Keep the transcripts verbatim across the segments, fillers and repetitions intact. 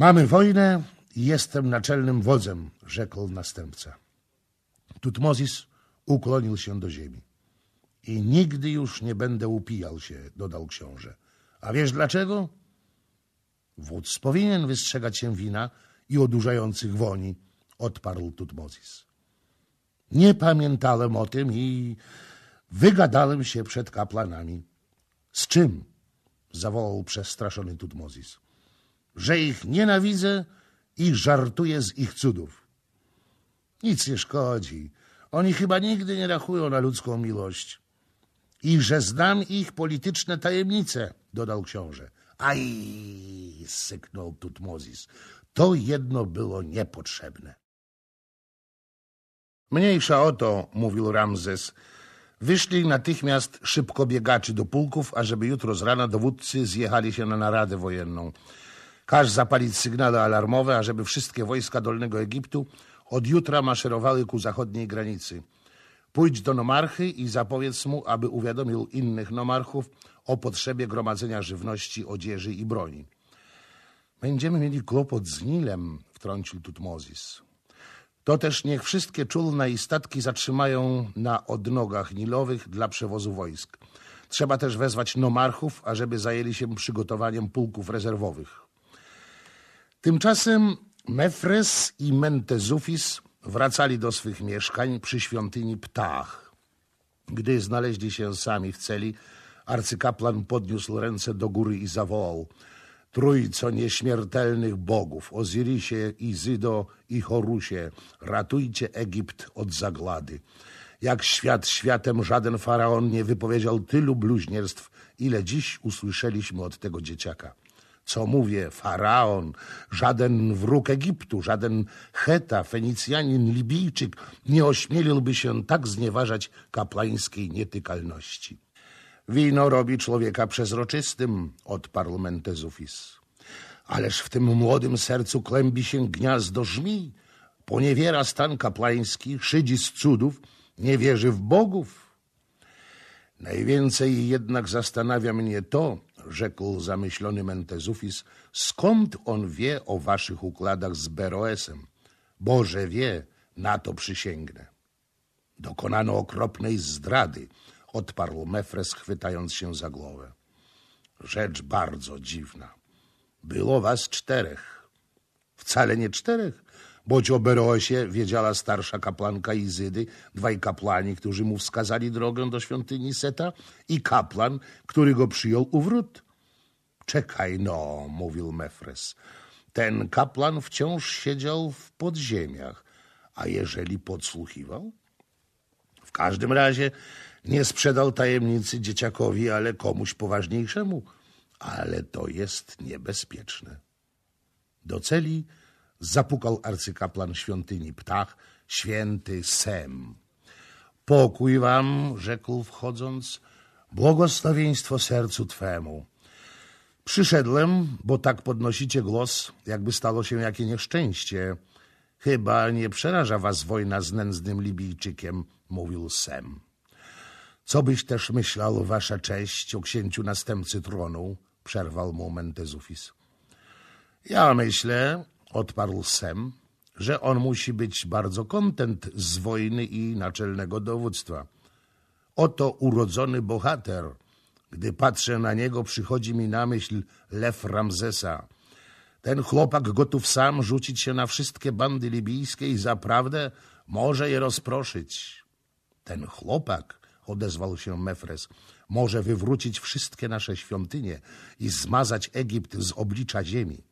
Mamy wojnę i jestem naczelnym wodzem, rzekł następca. Tutmozis ukłonił się do ziemi. I nigdy już nie będę upijał się, dodał książę. A wiesz dlaczego? Wódz powinien wystrzegać się wina i odurzających woni, odparł Tutmozis. Nie pamiętałem o tym i wygadałem się przed kapłanami. Z czym? Zawołał przestraszony Tutmozis. Że ich nienawidzę i żartuję z ich cudów. Nic nie szkodzi. Oni chyba nigdy nie rachują na ludzką miłość. I że znam ich polityczne tajemnice, dodał książę. Aj, syknął Tutmozis. To jedno było niepotrzebne. Mniejsza o to, mówił Ramzes. Wyszli natychmiast szybkobiegaczy do pułków, ażeby jutro z rana dowódcy zjechali się na naradę wojenną. Każ zapalić sygnały alarmowe, ażeby wszystkie wojska Dolnego Egiptu od jutra maszerowały ku zachodniej granicy. Pójdź do nomarchy i zapowiedz mu, aby uwiadomił innych nomarchów o potrzebie gromadzenia żywności, odzieży i broni. Będziemy mieli kłopot z Nilem, wtrącił Tutmozis. To też niech wszystkie czółna i statki zatrzymają na odnogach nilowych dla przewozu wojsk. Trzeba też wezwać nomarchów, ażeby zajęli się przygotowaniem pułków rezerwowych. Tymczasem Mefres i Mentezufis wracali do swych mieszkań przy świątyni Ptah. Gdy znaleźli się sami w celi, arcykapłan podniósł ręce do góry i zawołał: Trójco nieśmiertelnych bogów, Ozirisie, Izydo i Horusie, ratujcie Egipt od zaglady. Jak świat światem, żaden faraon nie wypowiedział tylu bluźnierstw, ile dziś usłyszeliśmy od tego dzieciaka. Co mówię, faraon, żaden wróg Egiptu, żaden Cheta, Fenicjanin, Libijczyk nie ośmieliłby się tak znieważać kapłańskiej nietykalności. Wino robi człowieka przezroczystym, odparł Mentezufis. Ależ w tym młodym sercu kłębi się gniazdo żmij. Poniewiera stan kapłański, szydzi z cudów, nie wierzy w bogów. Najwięcej jednak zastanawia mnie to, rzekł zamyślony Mentezufis, skąd on wie o waszych układach z Beroesem. Boże wie, na to przysięgnę. Dokonano okropnej zdrady, odparł Mefres, chwytając się za głowę. Rzecz bardzo dziwna. Było was czterech. Wcale nie czterech, boć o Beroesie wiedziała starsza kapłanka Izydy, dwaj kapłani, którzy mu wskazali drogę do świątyni Seta i kapłan, który go przyjął u wrót. Czekaj no, mówił Mefres. Ten kapłan wciąż siedział w podziemiach, a jeżeli podsłuchiwał? W każdym razie nie sprzedał tajemnicy dzieciakowi, ale komuś poważniejszemu. Ale to jest niebezpieczne. Do celi zapukał arcykapłan świątyni Ptah, święty Sem. Pokój wam, rzekł wchodząc, błogosławieństwo sercu twemu. Przyszedłem, bo tak podnosicie głos, jakby stało się jakie nieszczęście. Chyba nie przeraża was wojna z nędznym Libijczykiem, mówił Sem. Co byś też myślał, wasza cześć, o księciu następcy tronu, przerwał mu Mentezufis. Ja myślę, odparł Sem, że on musi być bardzo kontent z wojny i naczelnego dowództwa. Oto urodzony bohater. Gdy patrzę na niego, przychodzi mi na myśl lew Ramzesa. Ten chłopak gotów sam rzucić się na wszystkie bandy libijskie i zaprawdę może je rozproszyć. Ten chłopak, odezwał się Mefres, może wywrócić wszystkie nasze świątynie i zmazać Egipt z oblicza ziemi.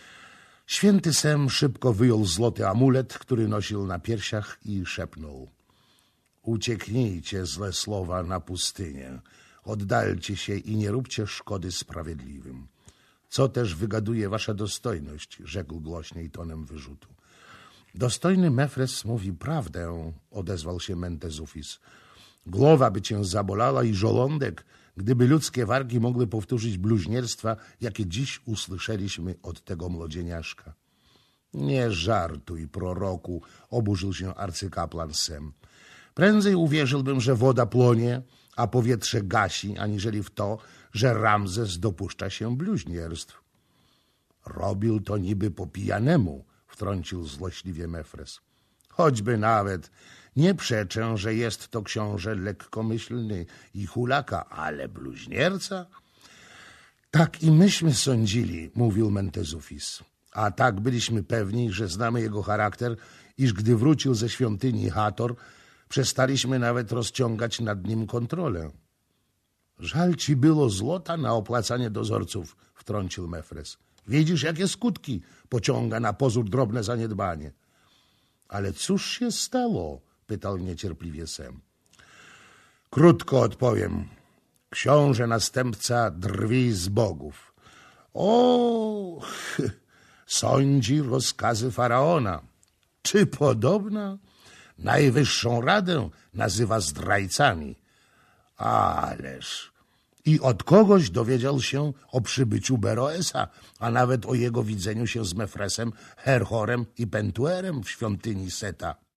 Święty Sem szybko wyjął złoty amulet, który nosił na piersiach i szepnął. Ucieknijcie, złe słowa, na pustynię. Oddalcie się i nie róbcie szkody sprawiedliwym. Co też wygaduje wasza dostojność, rzekł głośniej tonem wyrzutu. Dostojny Mefres mówi prawdę, odezwał się Mentezufis. Głowa by cię zabolała i żołądek, gdyby ludzkie wargi mogły powtórzyć bluźnierstwa, jakie dziś usłyszeliśmy od tego młodzieniaszka. Nie żartuj, proroku, oburzył się arcykapłan Sem. Prędzej uwierzyłbym, że woda płonie, a powietrze gasi, aniżeli w to, że Ramzes dopuszcza się bluźnierstw. Robił to niby po pijanemu, wtrącił złośliwie Mefres. Choćby nawet, nie przeczę, że jest to książę lekkomyślny i hulaka, ale bluźnierca? Tak i myśmy sądzili, mówił Mentezufis. A tak byliśmy pewni, że znamy jego charakter, iż gdy wrócił ze świątyni Hator, przestaliśmy nawet rozciągać nad nim kontrolę. Żal ci było złota na opłacanie dozorców, wtrącił Mefres. Widzisz, jakie skutki pociąga na pozór drobne zaniedbanie. Ale cóż się stało? Pytał niecierpliwie Sem. Krótko odpowiem. Książę następca drwi z bogów. O, sądzi rozkazy faraona. Czy podobna? Najwyższą radę nazywa zdrajcami. Ależ... I od kogoś dowiedział się o przybyciu Beroesa, a nawet o jego widzeniu się z Mefresem, Herhorem i Pentuerem w świątyni Seta.